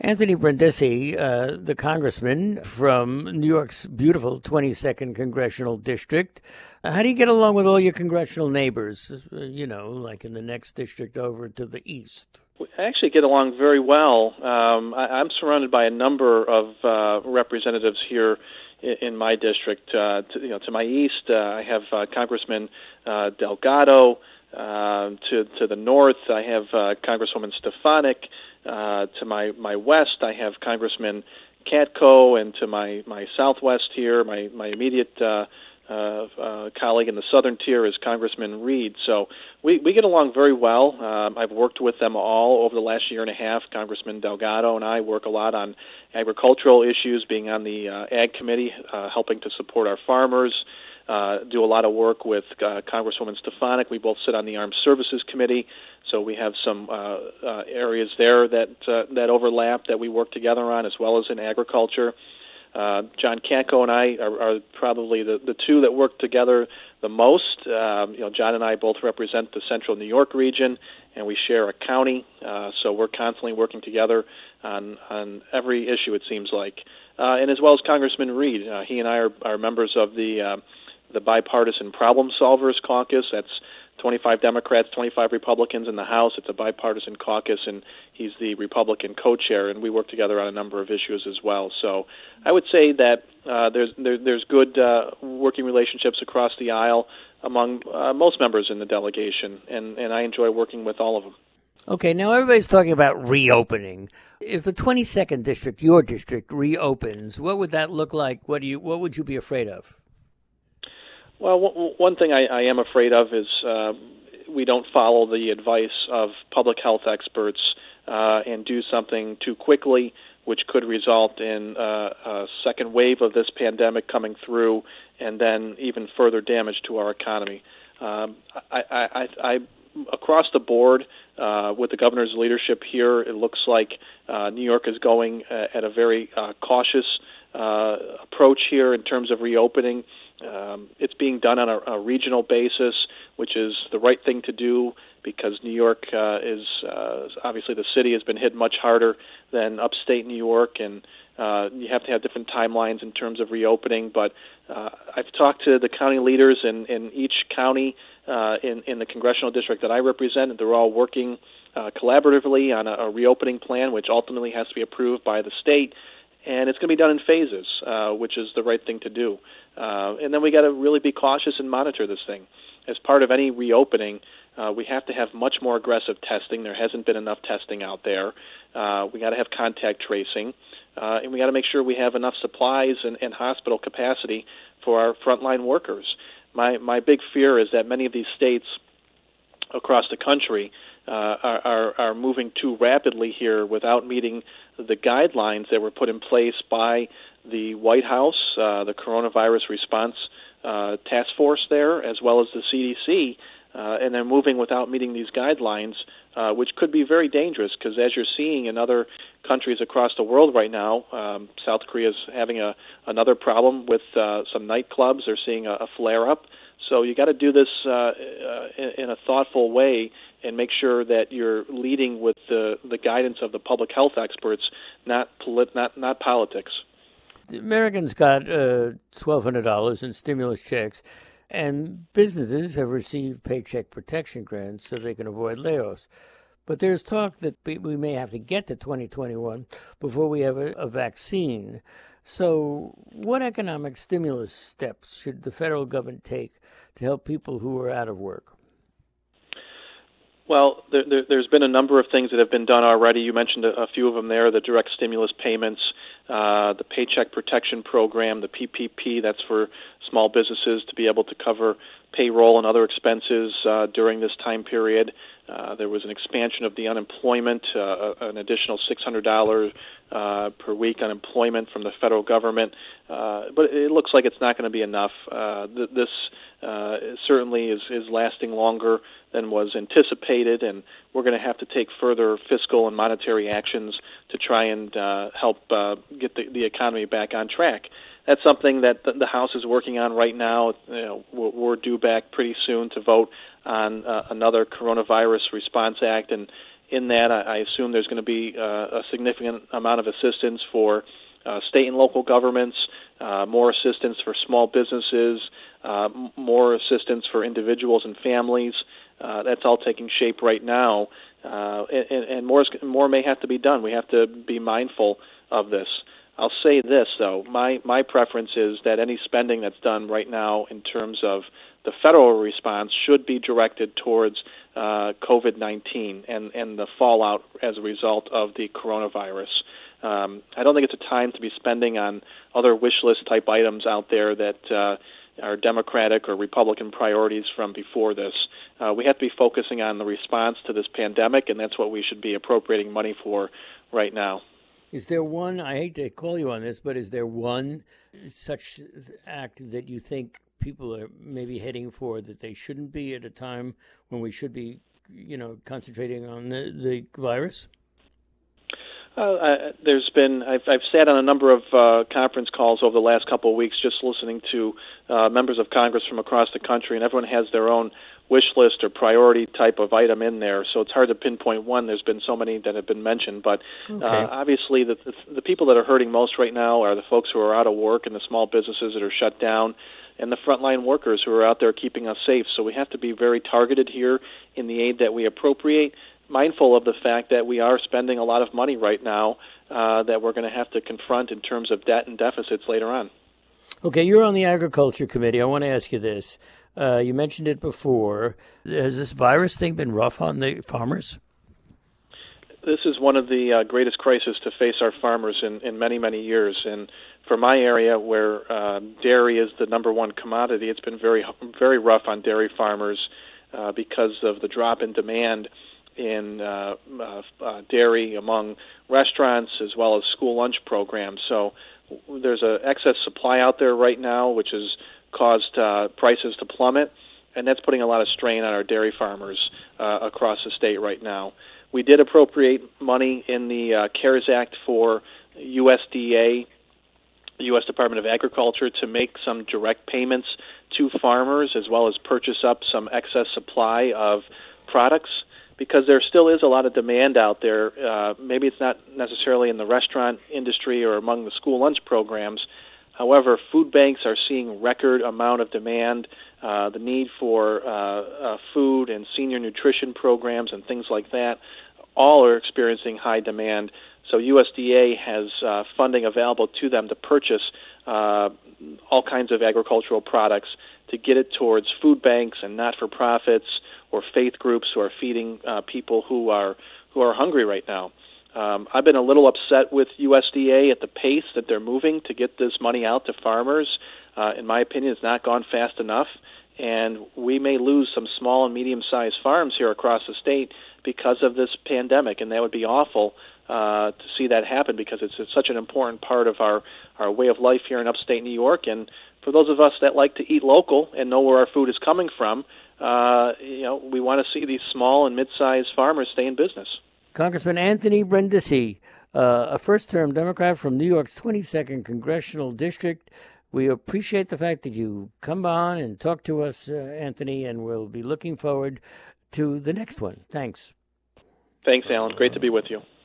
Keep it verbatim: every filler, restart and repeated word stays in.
Anthony Brindisi, uh, the congressman from New York's beautiful twenty-second Congressional District. Uh, how do you get along with all your congressional neighbors, uh, you know, like in the next district over to the east? I actually get along very well. Um, I, I'm surrounded by a number of uh, representatives here in, in my district. Uh, to, you know, to my east, uh, I have uh, Congressman uh, Delgado. Uh, to to the north, I have uh, Congresswoman Stefanik. Uh, to my, my west, I have Congressman Katko, and to my, my southwest here, my, my immediate uh, uh, uh, colleague in the southern tier is Congressman Reed. So we, we get along very well. Um, I've worked with them all over the last year and a half. Congressman Delgado and I work a lot on agricultural issues, being on the uh, Ag Committee, uh, helping to support our farmers. Uh, do a lot of work with uh, Congresswoman Stefanik. We both sit on the Armed Services Committee, so we have some uh, uh, areas there that uh, that overlap that we work together on, as well as in agriculture. Uh, John Katko and I are, are probably the, the two that work together the most. Um, you know, John and I both represent the Central New York region, and we share a county, uh, so we're constantly working together on on every issue, it seems like. Uh, and as well as Congressman Reed. Uh, he and I are, are members of the uh, the Bipartisan Problem Solvers Caucus. That's twenty-five Democrats, twenty-five Republicans in the House. It's a bipartisan caucus, and he's the Republican co-chair, and we work together on a number of issues as well. So I would say that uh, there's there, there's good uh, working relationships across the aisle among uh, most members in the delegation, and, and I enjoy working with all of them. Okay, now everybody's talking about reopening. If the twenty-second district, your district, reopens, what would that look like? What do you what would you be afraid of? Well, w- one thing I, I am afraid of is uh, we don't follow the advice of public health experts uh, and do something too quickly, which could result in uh, a second wave of this pandemic coming through, and then even further damage to our economy. Um, I, I, I, I, across the board, uh, with the governor's leadership here, it looks like uh, New York is going uh, at a very uh, cautious uh, approach here in terms of reopening. Um, it's being done on a, a regional basis, which is the right thing to do because New York uh, is uh, obviously the city has been hit much harder than upstate New York, and uh, you have to have different timelines in terms of reopening. But uh, I've talked to the county leaders in, in each county uh, in, in the congressional district that I represent, and they're all working uh, collaboratively on a, a reopening plan, which ultimately has to be approved by the state. And it's going to be done in phases, uh, which is the right thing to do. Uh, and then we got to really be cautious and monitor this thing. As part of any reopening, uh, we have to have much more aggressive testing. There hasn't been enough testing out there. Uh, we got to have contact tracing, uh, and we got to make sure we have enough supplies and, and hospital capacity for our frontline workers. My my big fear is that many of these states across the country uh, are, are, are moving too rapidly here without meeting the guidelines that were put in place by the White House, uh, the Coronavirus Response uh, Task Force there, as well as the C D C, uh, and they're moving without meeting these guidelines, uh, which could be very dangerous because as you're seeing in other countries across the world right now, um, South Korea is having a, another problem with uh, some nightclubs. They're seeing a, a flare-up. So you got to do this uh, uh, in, in a thoughtful way and make sure that you're leading with the, the guidance of the public health experts, not polit- not not politics. The Americans got uh, twelve hundred dollars in stimulus checks, and businesses have received paycheck protection grants so they can avoid layoffs. But there's talk that we may have to get to twenty twenty-one before we have a, a vaccine. So what economic stimulus steps should the federal government take to help people who are out of work? Well, there, there, there's been a number of things that have been done already. You mentioned a, a few of them there, the direct stimulus payments, uh, the Paycheck Protection Program, the P P P, that's for small businesses to be able to cover payroll and other expenses uh, during this time period. Uh, there was an expansion of the unemployment, uh, an additional six hundred dollars uh, per week unemployment from the federal government. Uh, but it looks like it's not going to be enough. Uh, th- this uh, certainly is, is lasting longer than was anticipated, and we're going to have to take further fiscal and monetary actions to try and uh, help uh, get the, the economy back on track. That's something that the House is working on right now. You know, we're due back pretty soon to vote on uh, another Coronavirus Response Act, and In that, I, I assume there's going to be uh, a significant amount of assistance for uh, state and local governments, uh, more assistance for small businesses, uh, m- more assistance for individuals and families. Uh, that's all taking shape right now, uh, and, and more, is, more may have to be done. We have to be mindful of this. I'll say this, though. My, my preference is that any spending that's done right now in terms of the federal response should be directed towards uh, COVID nineteen and, and the fallout as a result of the coronavirus. Um, I don't think it's a time to be spending on other wish list type items out there that uh, are Democratic or Republican priorities from before this. Uh, we have to be focusing on the response to this pandemic, and that's what we should be appropriating money for right now. Is there one, I hate to call you on this, but is there one such act that you think people are maybe heading for that they shouldn't be at a time when we should be, you know, concentrating on the, the virus? Uh, I, there's been, I've, I've sat on a number of uh, conference calls over the last couple of weeks just listening to uh, members of Congress from across the country, and everyone has their own wish list or priority type of item in there, so it's hard to pinpoint one. There's been so many that have been mentioned, but okay. uh, obviously the, the, the people that are hurting most right now are the folks who are out of work and the small businesses that are shut down, and the frontline workers who are out there keeping us safe. So we have to be very targeted here in the aid that we appropriate, mindful of the fact that we are spending a lot of money right now uh, that we're going to have to confront in terms of debt and deficits later on. Okay, you're on the Agriculture Committee. I want to ask you this. Uh, you mentioned it before. Has this virus thing been rough on the farmers? This is one of the uh, greatest crises to face our farmers in, in many, many years. And for my area, where uh, dairy is the number one commodity, it's been very, very rough on dairy farmers uh, because of the drop in demand in uh, uh, uh, dairy among restaurants as well as school lunch programs. So there's an excess supply out there right now, which has caused uh, prices to plummet, and that's putting a lot of strain on our dairy farmers uh, across the state right now. We did appropriate money in the uh, CARES Act for U S D A, the U S Department of Agriculture, to make some direct payments to farmers as well as purchase up some excess supply of products, because there still is a lot of demand out there. Uh, maybe it's not necessarily in the restaurant industry or among the school lunch programs. However, food banks are seeing record amount of demand. Uh, the need for uh, uh, food and senior nutrition programs and things like that all are experiencing high demand. So U S D A has uh, funding available to them to purchase uh, all kinds of agricultural products to get it towards food banks and not-for-profits or faith groups who are feeding uh, people who are who are hungry right now. Um, I've been a little upset with U S D A at the pace that they're moving to get this money out to farmers. Uh, in my opinion, it's not gone fast enough, and we may lose some small and medium-sized farms here across the state because of this pandemic, and that would be awful uh, to see that happen, because it's, it's such an important part of our, our way of life here in upstate New York. And for those of us that like to eat local and know where our food is coming from, uh, you know, we want to see these small and mid-sized farmers stay in business. Congressman Anthony Brindisi, uh, a first-term Democrat from New York's twenty-second Congressional District. We appreciate the fact that you come on and talk to us, uh, Anthony, and we'll be looking forward to the next one. Thanks. Thanks, Alan. Great to be with you.